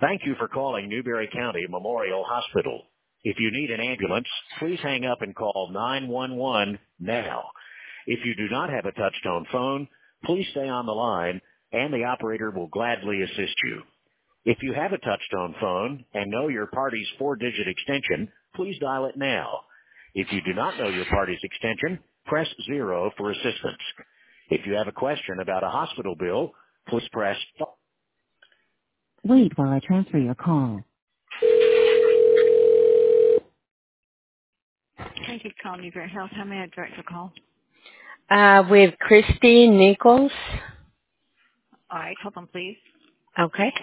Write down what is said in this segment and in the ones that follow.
Thank you for calling Newberry County Memorial Hospital. If you need an ambulance, please hang up and call 911 now. If you do not have a touch-tone phone, please stay on the line and the operator will gladly assist you. If you have a touch-tone phone and know your party's 4-digit extension, please dial it now. If you do not know your party's extension, press 0 for assistance. If you have a question about a hospital bill, please press. Wait while I transfer your call. Thank you for calling Newberry Health. How may I direct your call? With Christy Nichols. All right, hold on, please. Okay.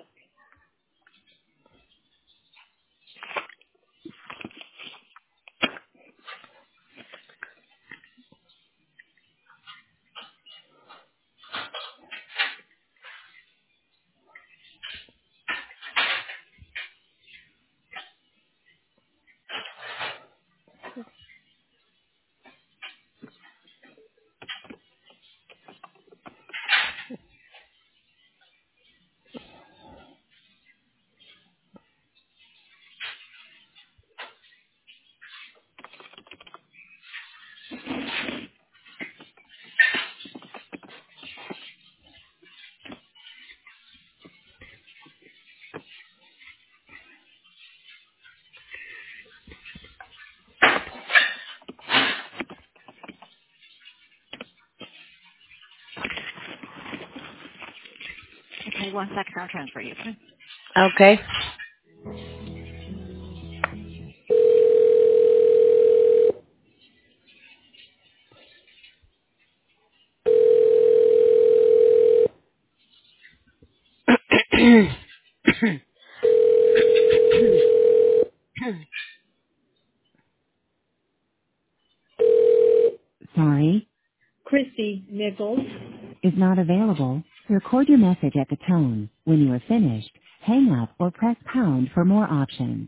Okay, 1 second. I'll transfer you. Okay? Okay. Sorry, Christy Nichols. is not available. Record your message at the tone. When you are finished, hang up or press pound for more options.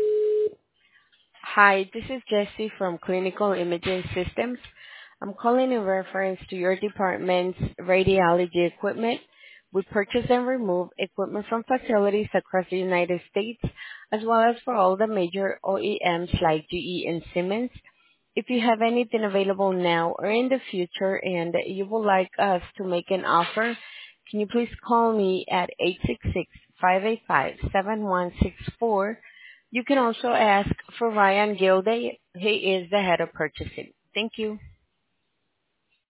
Hi, this is Jessie from Clinical Imaging Systems. I'm calling in reference to your department's radiology equipment. We purchase and remove equipment from facilities across the United States, as well as for all the major OEMs like GE and Siemens. If you have anything available now or in the future and you would like us to make an offer, can you please call me at 866-585-7164. You can also ask for Ryan Gilday. He is the head of purchasing. Thank you.